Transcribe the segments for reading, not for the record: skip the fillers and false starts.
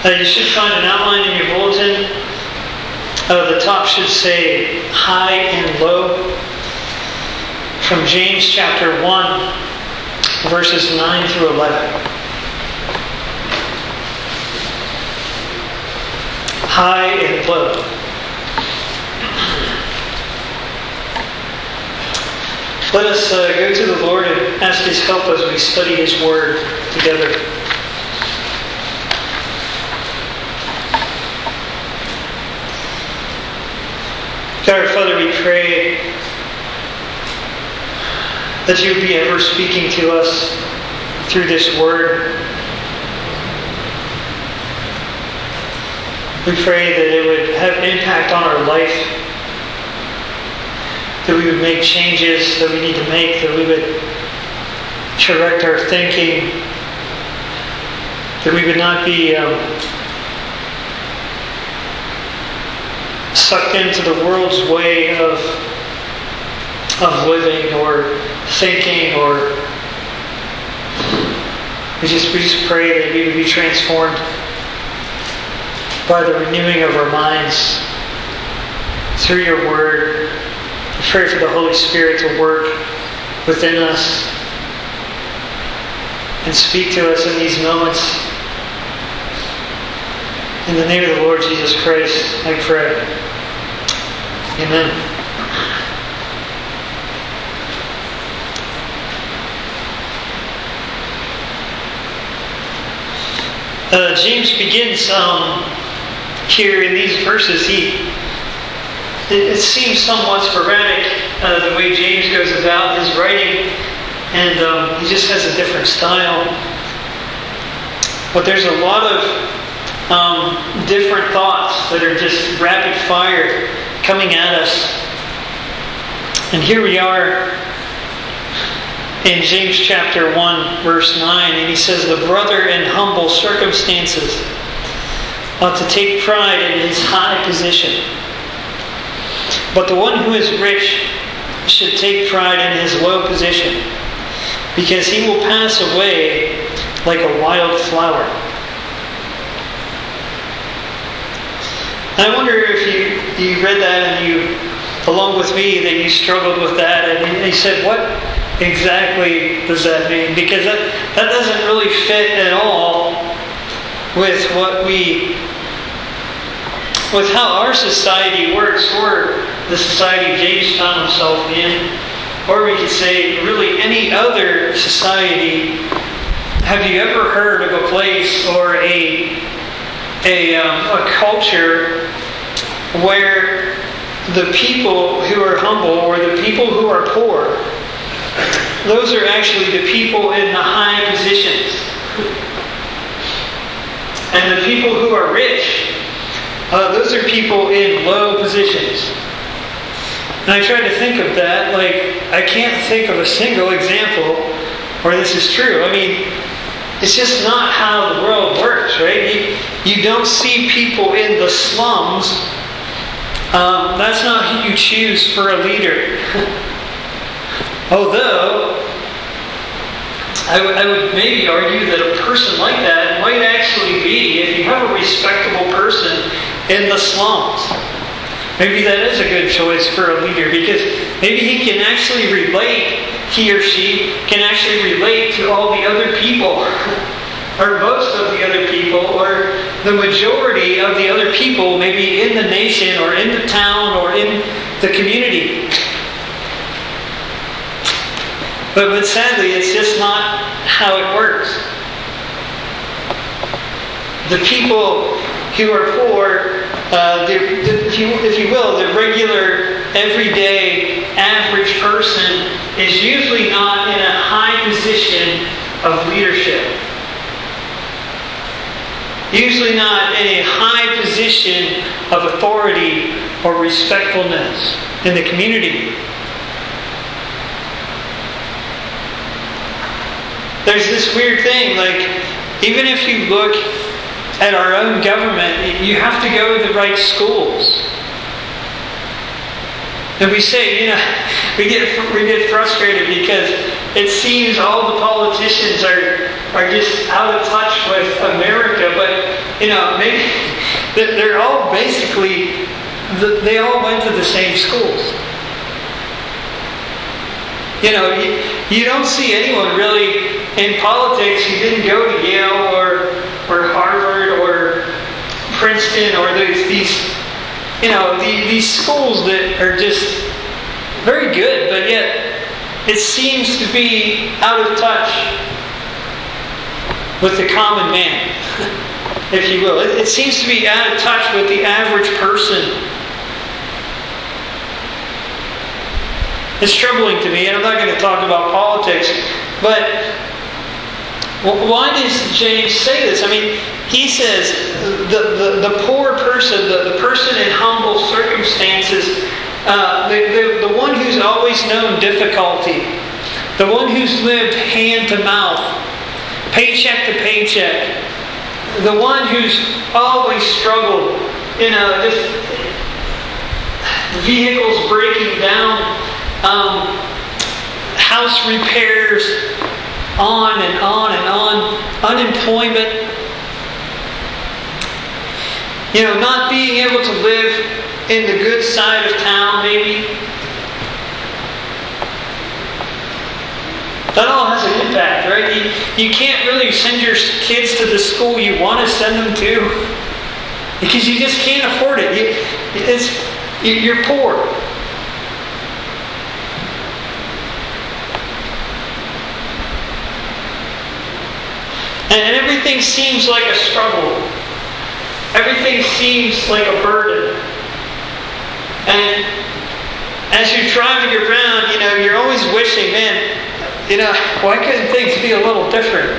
You should find an outline in your bulletin. The top should say high and low. From James chapter 1, verses 9 through 11. High and low. Let us go to the Lord and ask His help as we study His Word together. God our Father, we pray that You would be ever speaking to us through this Word. We pray that it would have impact on our life, that we would make changes that we need to make, that we would correct our thinking, that we would not be sucked into the world's way of living or thinking, or we just pray that we would be transformed by the renewing of our minds through Your Word. We pray for the Holy Spirit to work within us and speak to us in these moments. In the name of the Lord Jesus Christ, I pray. Amen. James begins here in these verses. It seems somewhat sporadic the way James goes about his writing, and he just has a different style. But there's a lot of different thoughts that are just rapid fire coming at us. And here we are in James chapter 1, verse 9, and he says, "The brother in humble circumstances ought to take pride in his high position. But the one who is rich should take pride in his low position, because he will pass away like a wild flower." I wonder if you read that and you, along with me, that you struggled with that, and you said, what exactly does that mean? Because that doesn't really fit at all with with how our society works, or the society James found himself in, or we could say really any other society. Have you ever heard of a place or a culture where the people who are humble or the people who are poor, those are actually the people in the high positions, and the people who are rich, those are people in low positions? And I try to think of that, I can't think of a single example where this is true. I mean, it's just not how the world works, right? You don't see people in the slums. That's not who you choose for a leader. Although, I would maybe argue that a person like that might actually be, if you have a respectable person in the slums, maybe that is a good choice for a leader, because maybe he or she can actually relate to all the other people, or most of the other people, or the majority of the other people, maybe in the nation, or in the town, or in the community. But sadly, it's just not how it works. The people who are poor, if you will, the regular, everyday, average person is usually not in a high position of leadership. Usually not in a high position of authority or respectfulness in the community. There's this weird thing, even if you look at our own government, you have to go to the right schools. And we say, we get frustrated because it seems all the politicians are are just out of touch with America, but maybe they're all basically, they all went to the same schools. You don't see anyone really in politics who didn't go to Yale or Harvard or Princeton or these schools that are just very good, but yet it seems to be out of touch with the common man, if you will. It seems to be out of touch with the average person. It's troubling to me, and I'm not going to talk about politics, but why does James say this? I mean, he says the poor person, the person in humble circumstances, the one who's always known difficulty, the one who's lived hand to mouth, paycheck to paycheck, the one who's always struggled, just vehicles breaking down, house repairs, on and on and on, unemployment, not being able to live in the good side of town, maybe. That all has an impact, right? You can't really send your kids to the school you want to send them to because you just can't afford it. You're poor. And everything seems like a struggle. Everything seems like a burden. And as you're driving around, you're always wishing, man, why couldn't things be a little different?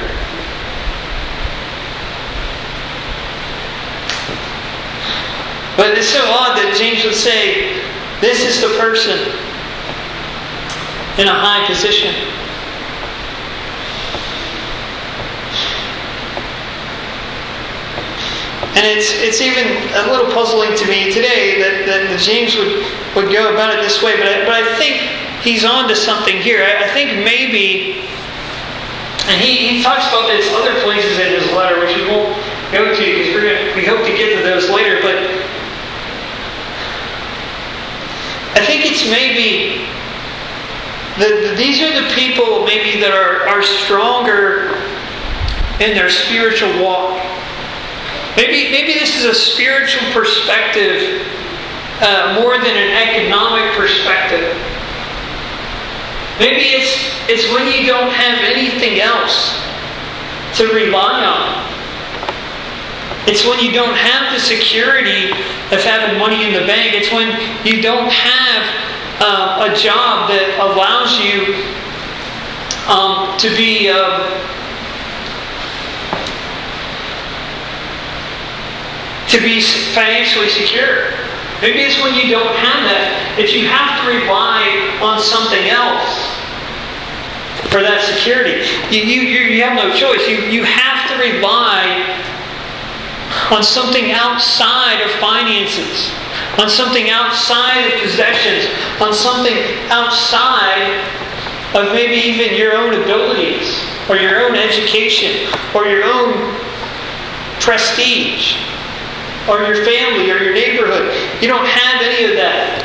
But it's so odd that James would say, this is the person in a high position. And it's even a little puzzling to me today that James would go about it this way. But I think he's on to something here. I think maybe, and he talks about this other places in his letter, which we won't go to because we hope to get to those later. But I think it's maybe these are the people maybe that are stronger in their spiritual walk. Maybe this is a spiritual perspective more than an economic perspective. Maybe it's when you don't have anything else to rely on. It's when you don't have the security of having money in the bank. It's when you don't have a job that allows you to be financially secure. Maybe it's when you don't have that you have to rely on something else for that security. You have no choice. You have to rely on something outside of finances, on something outside of possessions, on something outside of maybe even your own abilities or your own education or your own prestige or your family or your neighborhood. You don't have any of that.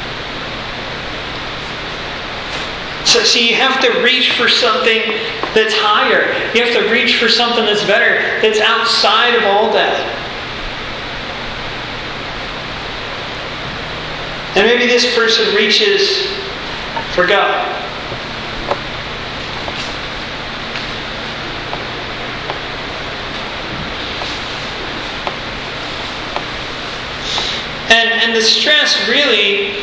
So you have to reach for something that's higher. You have to reach for something that's better, that's outside of all that. And maybe this person reaches for God. And the stress really,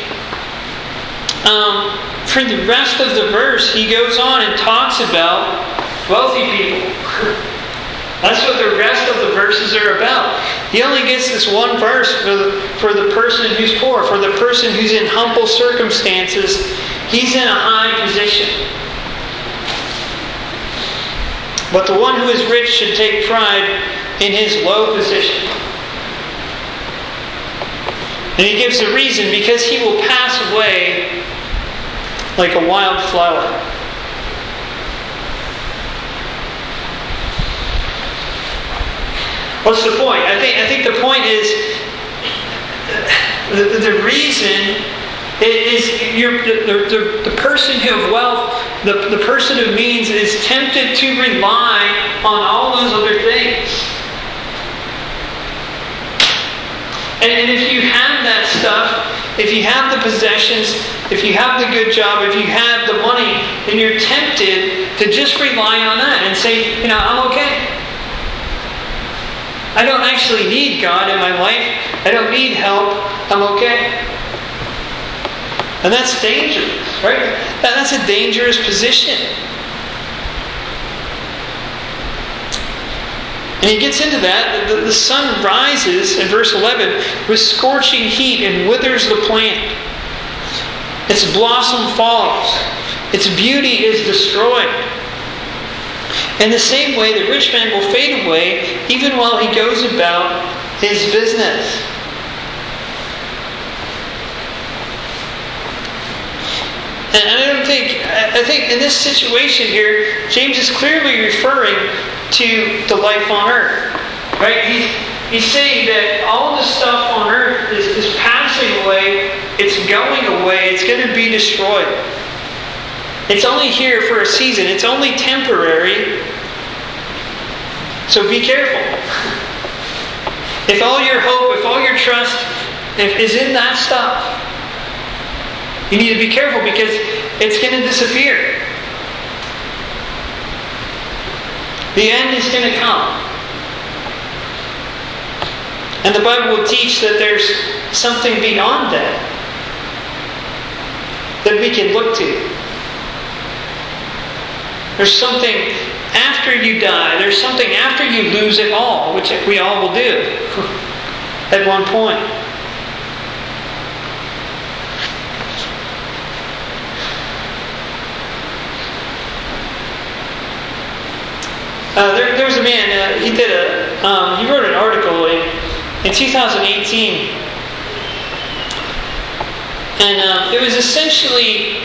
for the rest of the verse, he goes on and talks about wealthy people. That's what the rest of the verses are about. He only gets this one verse for the person who's poor, for the person who's in humble circumstances. He's in a high position. But the one who is rich should take pride in his low position. And he gives the reason, because he will pass away like a wild flower. What's the point? I think the point is the reason is the person who of wealth, the person of means is tempted to rely on all those other things. And if you have that stuff, if you have the possessions, if you have the good job, if you have the money, then you're tempted to just rely on that and say, I'm okay. I don't actually need God in my life. I don't need help. I'm okay. And that's dangerous, right? That's a dangerous position. And he gets into that. The sun rises, in verse 11, with scorching heat and withers the plant. Its blossom falls. Its beauty is destroyed. In the same way, the rich man will fade away even while he goes about his business. And I think in this situation here, James is clearly referring to the life on earth. Right? He's saying that all the stuff on earth is passing away, it's going away, it's going to be destroyed. It's only here for a season, it's only temporary. So be careful. If all your hope, if all your trust is in that stuff, you need to be careful because it's going to disappear. The end is going to come. And the Bible will teach that there's something beyond that we can look to. There's something after you die. There's something after you lose it all, which we all will do at one point. There was a man, he wrote an article in 2018. And it was essentially,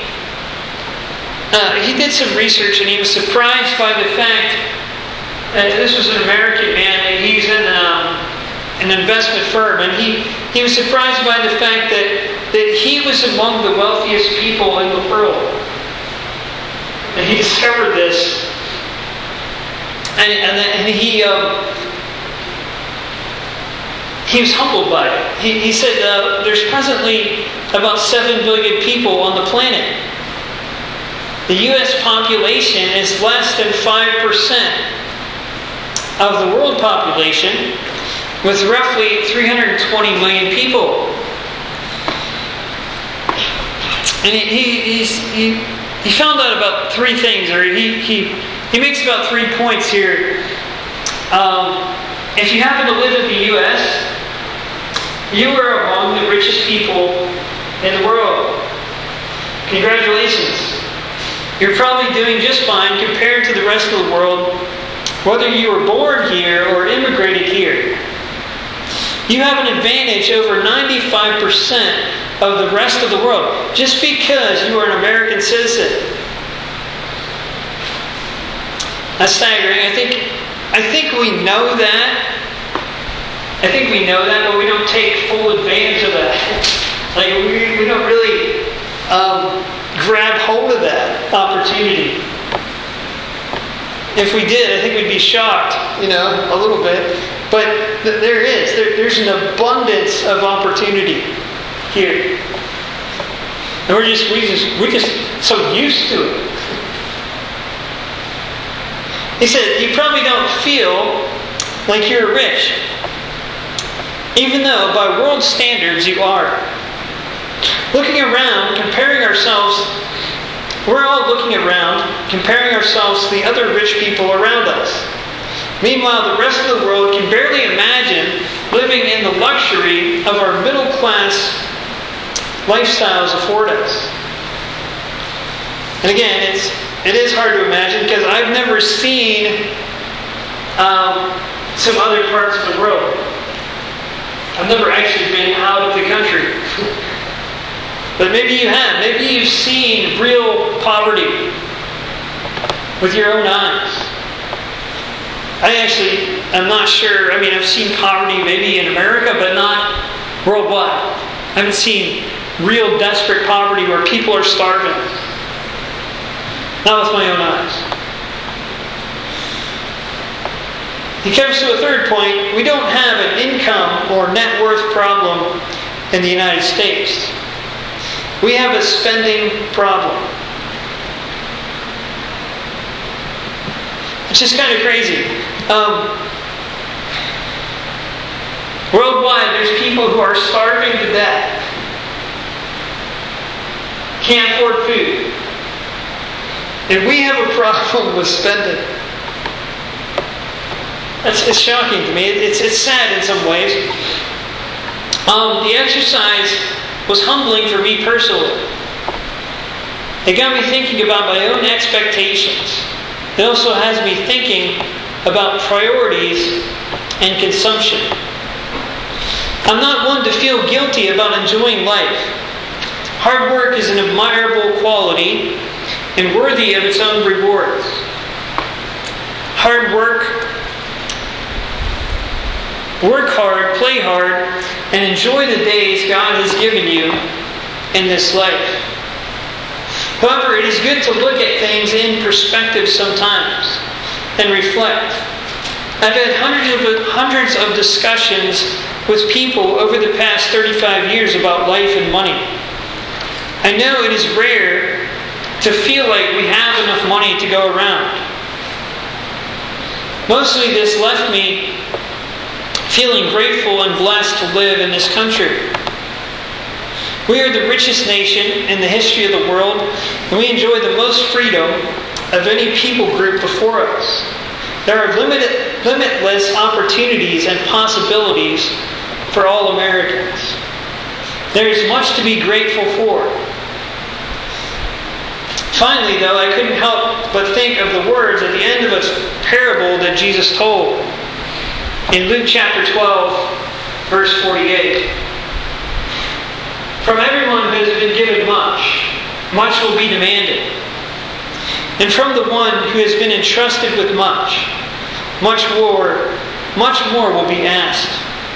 he did some research and he was surprised by the fact, this was an American man, he's in an investment firm, and he was surprised by the fact that he was among the wealthiest people in the world. And he discovered this. And he was humbled by it. He said there's presently about 7 billion people on the planet. The U.S. population is less than 5% of the world population, with roughly 320 million people. And he found out about 3 things, or he makes about 3 points here. If you happen to live in the U.S., you are among the richest people in the world. Congratulations. You're probably doing just fine compared to the rest of the world, whether you were born here or immigrated here. You have an advantage over 95% of the rest of the world just because you are an American citizen. That's staggering. I think we know that. But we don't take full advantage of that. Like we don't really grab hold of that opportunity. If we did, I think we'd be shocked, a little bit. But there's an abundance of opportunity here, and we're just so used to it. He said, you probably don't feel like you're rich, even though by world standards you are. Looking around, comparing ourselves, we're all looking around, comparing ourselves to the other rich people around us. Meanwhile, the rest of the world can barely imagine living in the luxury of our middle class lifestyles afford us. And again, it is hard to imagine because I've never seen some other parts of the world. I've never actually been out of the country. But maybe you have. Maybe you've seen real poverty with your own eyes. I'm not sure. I mean, I've seen poverty maybe in America, but not worldwide. I haven't seen real desperate poverty where people are starving. Not with my own eyes. He comes to a third point. We don't have an income or net worth problem in the United States. We have a spending problem. It's just kind of crazy. Worldwide, there's people who are starving to death. Can't afford food. And we have a problem with spending. It's shocking to me. It's sad in some ways. The exercise was humbling for me personally. It got me thinking about my own expectations. It also has me thinking about priorities and consumption. I'm not one to feel guilty about enjoying life. Hard work is an admirable quality and worthy of its own rewards. Hard work hard, play hard, and enjoy the days God has given you in this life. However, it is good to look at things in perspective sometimes and reflect. I've had hundreds of discussions with people over the past 35 years about life and money. I know it is rare to feel like we have enough money to go around. Mostly this left me feeling grateful and blessed to live in this country. We are the richest nation in the history of the world, and we enjoy the most freedom of any people group before us. There are limitless opportunities and possibilities for all Americans. There is much to be grateful for. Finally, though, I couldn't help but think of the words at the end of a parable that Jesus told in Luke chapter 12, verse 48. From everyone who has been given much, much will be demanded. And from the one who has been entrusted with much, much more will be asked.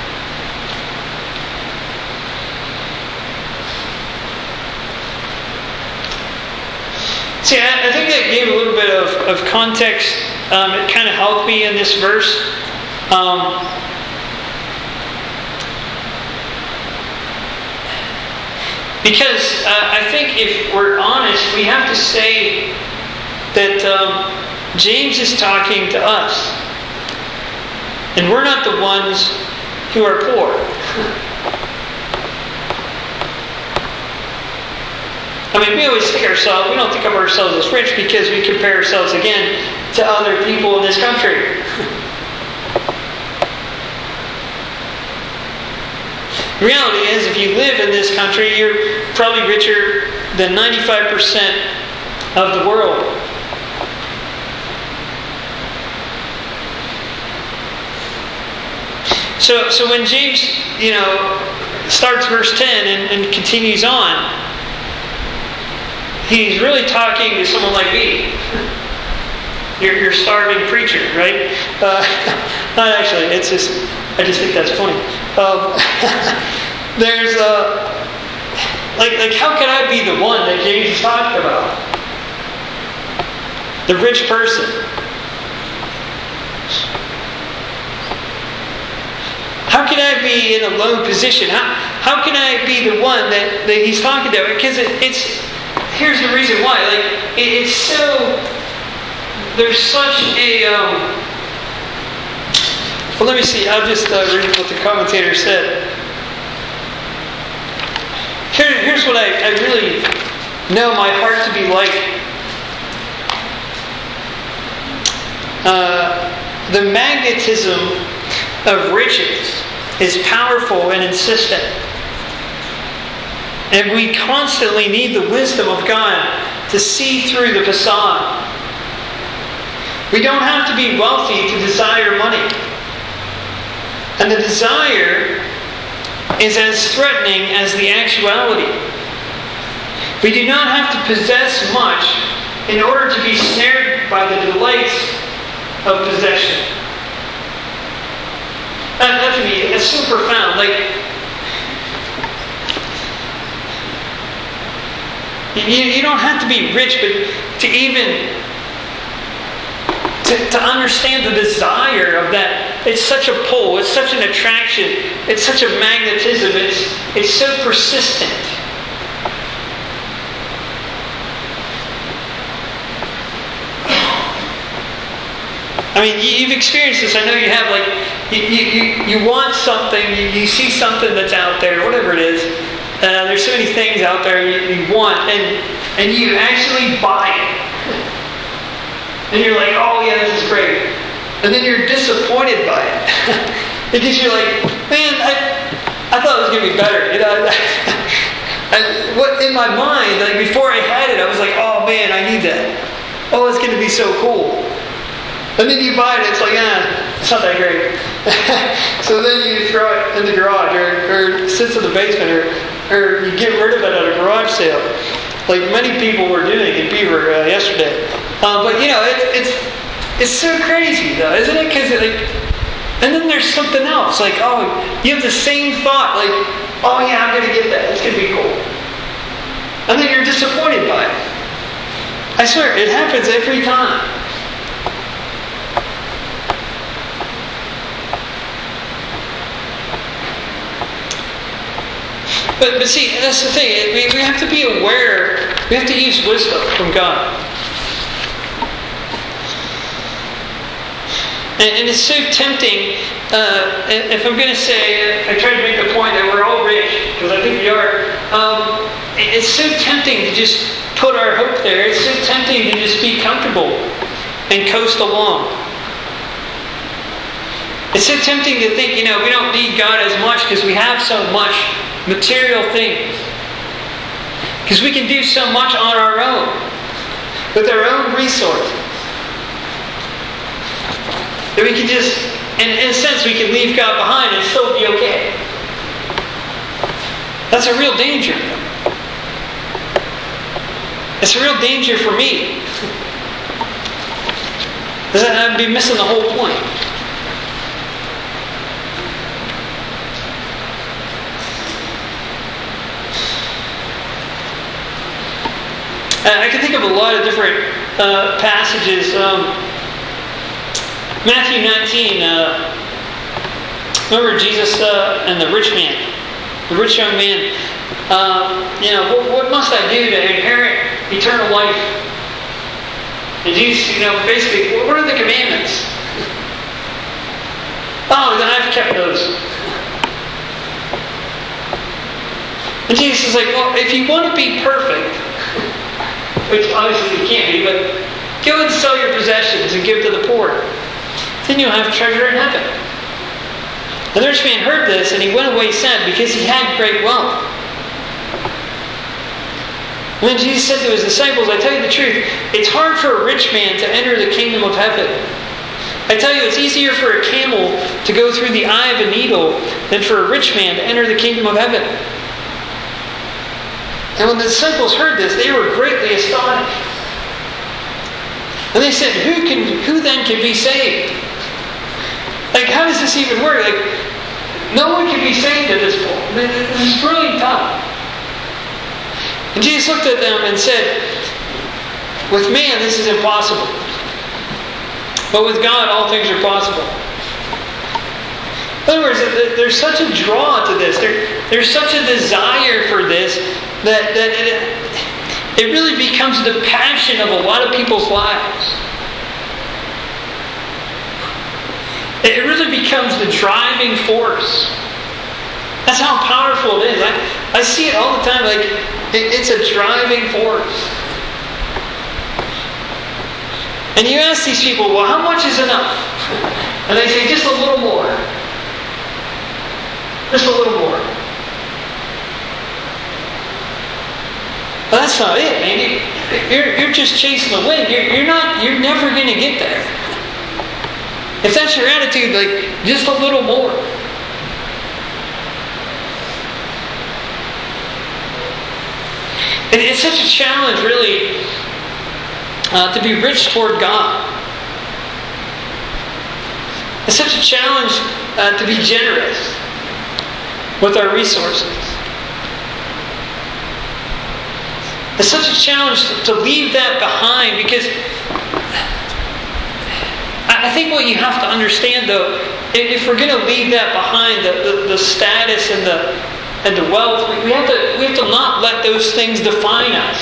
See, I think that gave a little bit of context. It kind of helped me in this verse. Because I think if we're honest, we have to say that James is talking to us. And we're not the ones who are poor. I mean, we always think we don't think of ourselves as rich because we compare ourselves again to other people in this country. The reality is, if you live in this country, you're probably richer than 95% of the world. So when James, starts verse 10 and continues on, he's really talking to someone like me. You're starving preacher, right? Not actually. It's just, I just think that's funny. There's like how can I be the one that James is talking about? The rich person. How can I be in a low position? How can I be the one that he's talking to? Because here's the reason why. It's so. There's such a. Well, let me see. I'll just read what the commentator said. Here's what I really know my heart to be like. The magnetism of riches is powerful and insistent. And we constantly need the wisdom of God to see through the facade. We don't have to be wealthy to desire money. And the desire is as threatening as the actuality. We do not have to possess much in order to be snared by the delights of possession. It's so profound. You don't have to be rich, but to even to understand the desire of that. It's such a pull. It's such an attraction. It's such a magnetism. It's so persistent. I mean, you've experienced this. I know you have. You want something. You see something that's out there, whatever it is. There's so many things out there you want, and you actually buy it. And you're like, oh yeah, this is great. And then you're disappointed by it. Because you're like, man, I thought it was going to be better. You know? In my mind, before I had it, I was like, oh man, I need that. Oh, it's going to be so cool. And then you buy it, it's like, it's not that great. So then you throw it in the garage, or sits in the basement, or you get rid of it at a garage sale, like many people were doing in Beaver yesterday. But it's so crazy though, isn't it? Because and then there's something else. You have the same thought, oh yeah, I'm going to get that. It's going to be cool. And then you're disappointed by it. I swear, it happens every time. But see, that's the thing. We have to be aware. We have to use wisdom from God. And it's so tempting. If I'm going to say, I try to make the point that we're all rich, because I think we are. It's so tempting to just put our hope there. It's so tempting to just be comfortable and coast along. It's so tempting to think, we don't need God as much because we have so much material things. Because we can do so much on our own, with our own resources. That we can just, in a sense, we can leave God behind and still be okay. That's a real danger. It's a real danger for me. Because I'd be missing the whole point. I can think of a lot of different passages. Matthew 19, remember Jesus and the rich man, the rich young man. What must I do to inherit eternal life? And Jesus, basically, what are the commandments? Oh, then I've kept those. And Jesus is like, well, if you want to be perfect, which obviously you can't be, but go and sell your possessions and give to the poor. Then you'll have treasure in heaven. The rich man heard this and he went away sad because he had great wealth. And then Jesus said to his disciples, I tell you the truth, it's hard for a rich man to enter the kingdom of heaven. I tell you, it's easier for a camel to go through the eye of a needle than for a rich man to enter the kingdom of heaven. And when the disciples heard this, they were greatly astonished. And they said, who then can be saved? How does this even work? No one can be saved at this point. This is really tough. And Jesus looked at them and said, with man this is impossible. But with God all things are possible. In other words, there's such a draw to this. There's such a desire for this that it really becomes the passion of a lot of people's lives. It really becomes the driving force. That's how powerful it is. I see it all the time. It's a driving force. And you ask these people, well, how much is enough? And they say, just a little more. Just a little more. But that's not it, man. You're just chasing the wind. You're never going to get there. If that's your attitude, just a little more. And it's such a challenge, really, to be rich toward God. It's such a challenge to be generous. with our resources. It's such a challenge to leave that behind, because I think what you have to understand, though, if we're going to leave that behind, the status and the wealth, we have to not let those things define us.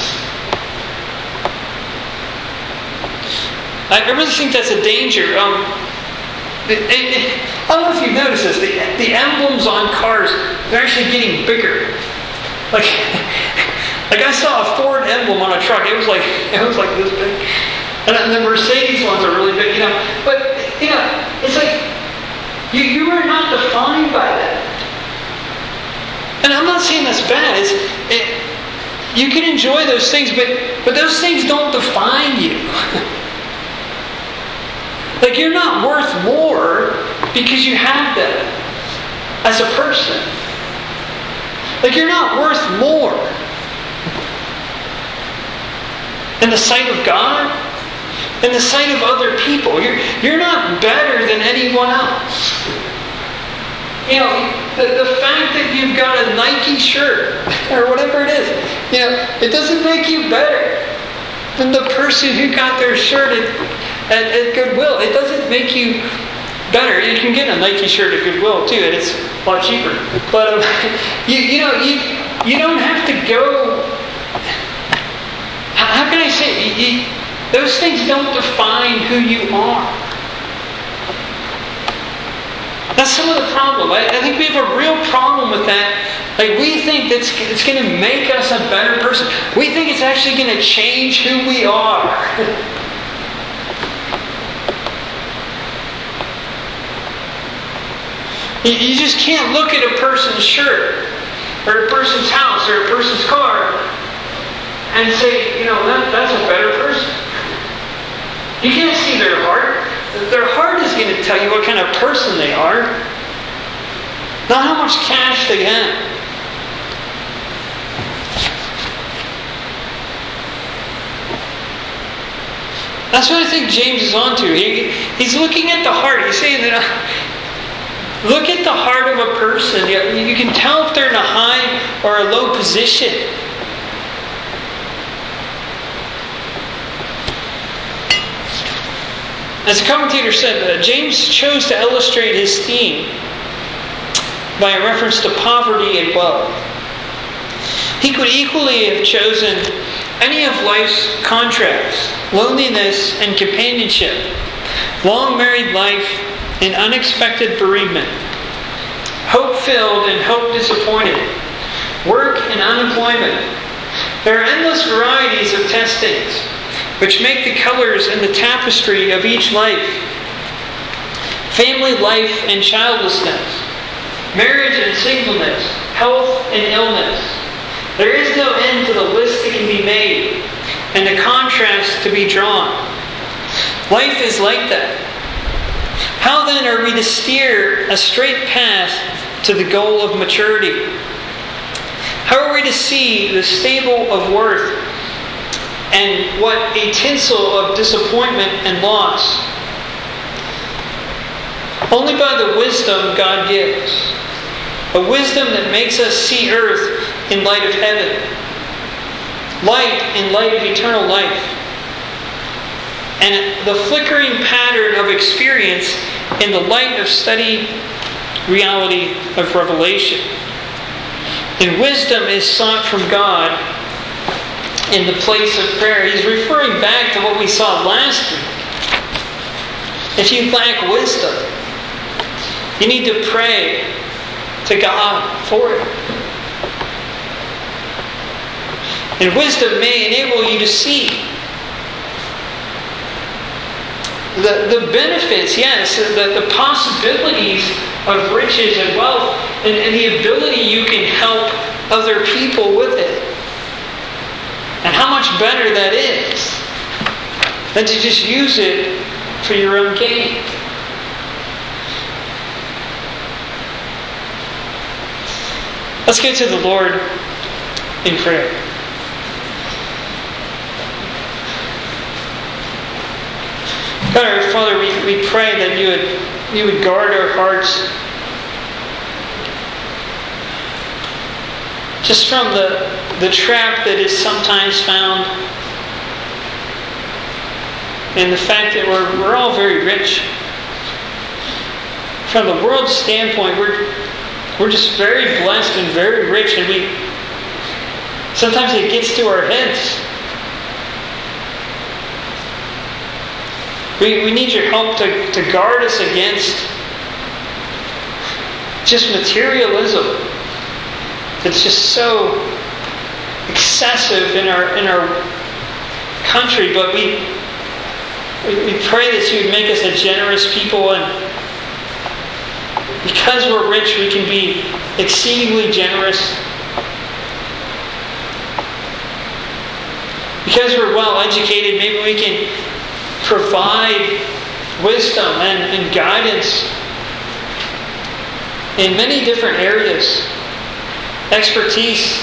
I really think that's a danger. I don't know if you've noticed this. The emblems on cars, they're actually getting bigger. Like I saw a Ford emblem on a truck. It was like this big. And the Mercedes ones are really big, But it's like you are not defined by that. And I'm not saying that's bad. You can enjoy those things, but those things don't define you. Like, you're not worth more because you have them as a person. Like, you're not worth more in the sight of God, in the sight of other people. You're not better than anyone else. The fact that you've got a Nike shirt or whatever it is, it doesn't make you better than the person who got their shirt at Goodwill. It doesn't make you better. You can get a Nike shirt at Goodwill too, and it's a lot cheaper. But you don't have to go. How can I say? Those things don't define who you are. That's some of the problem. I think we have a real problem with that. Like, we think that it's going to make us a better person. We think it's actually going to change who we are. You just can't look at a person's shirt or a person's house or a person's car and say, that's a better person. You can't see their heart. Their heart is going to tell you what kind of person they are, not how much cash they have. That's what I think James is onto. He's looking at the heart. He's saying that, look at the heart of a person. You can tell if they're in a high or a low position. As a commentator said, James chose to illustrate his theme by a reference to poverty and wealth. He could equally have chosen any of life's contrasts: loneliness and companionship, long married life and unexpected bereavement, hope-filled and hope-disappointed, work and unemployment. There are endless varieties of testings which make the colors in the tapestry of each life: family life and childlessness, marriage and singleness, health and illness. There is no end to the list that can be made and the contrast to be drawn. Life is like that. How then are we to steer a straight path to the goal of maturity? How are we to see the stable of worth and what a tinsel of disappointment and loss? Only by the wisdom God gives. A wisdom that makes us see earth in light of heaven. Light in light of eternal life. And the flickering pattern of experience in the light of steady reality of revelation. And wisdom is sought from God in the place of prayer. He's referring back to what we saw last week. If you lack wisdom, you need to pray to God for it. And wisdom may enable you to see the benefits, yes, the possibilities of riches and wealth, and the ability you can help other people with it. And how much better that is than to just use it for your own gain. Let's get to the Lord in prayer. God, our Father, we pray that you would guard our hearts. Just from the trap that is sometimes found in the fact that we're all very rich. From the world's standpoint, we're just very blessed and very rich, and sometimes it gets to our heads. We need your help to guard us against just materialism. It's just so excessive in our country, but we pray that you would make us a generous people, and because we're rich, we can be exceedingly generous. Because we're well educated, maybe we can provide wisdom and guidance in many different areas. Expertise.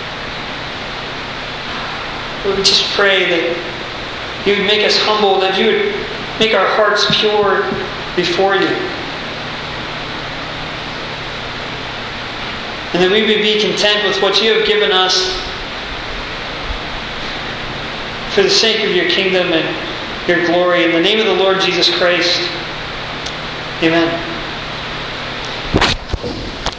We just pray that you would make us humble, that you would make our hearts pure before you. And that we would be content with what you have given us for the sake of your kingdom and your glory. In the name of the Lord Jesus Christ. Amen.